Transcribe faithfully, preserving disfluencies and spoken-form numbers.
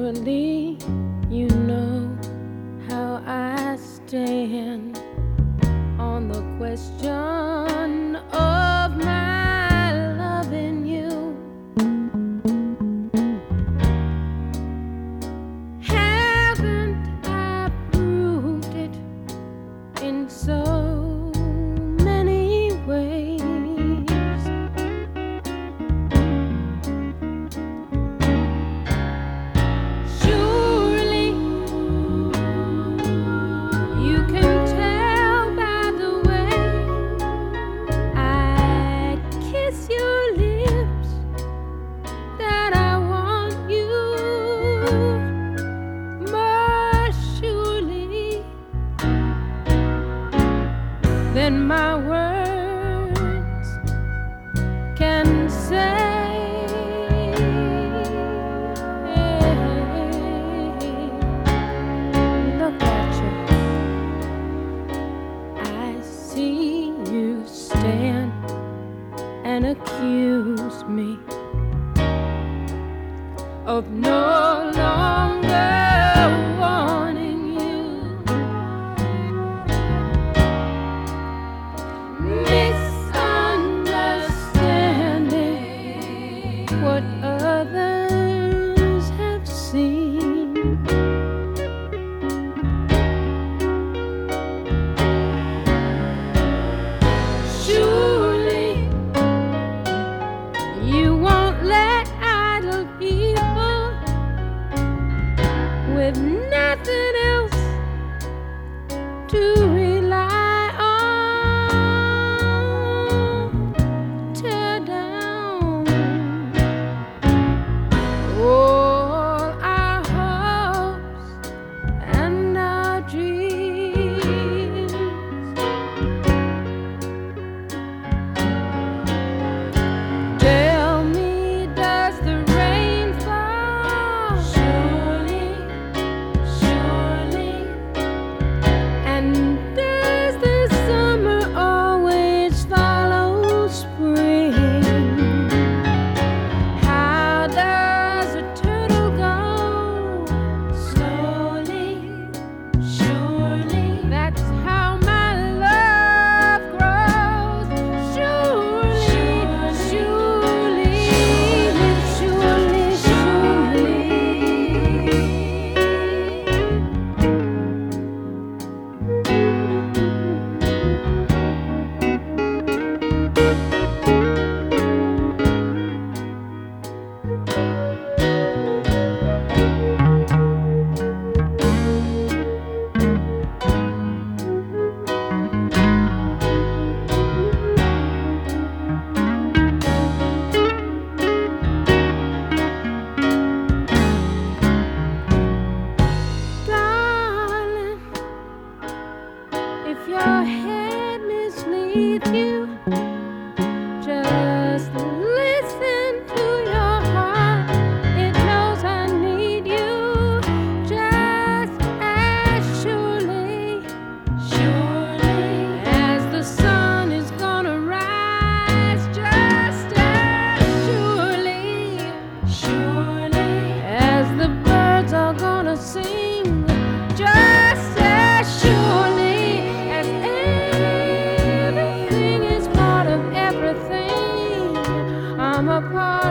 Surely you know how I stand on the question of my loving you. Haven't I proved it in so many ways? Surely you can tell by the way I kiss your lips that I want you more surely than my words can say. Look at you, I see you stand and accuse me of no longer wanting you. Misunderstanding what others have seen. Surely you won't let idle people with nothing else to rely on tear down all our hopes and our dreams. Tell me, does the rain fall? Surely, surely. And does the summer always follow spring? How does a turtle go? Slowly, surely. That's how my love grows. Surely, surely, surely, surely. Darling, if your head misleads you, just listen to your heart. It knows I need you just as surely, surely as the sun is gonna rise, just as surely, surely as the birds are gonna sing, just as surely as everything is part of everything. I'm a part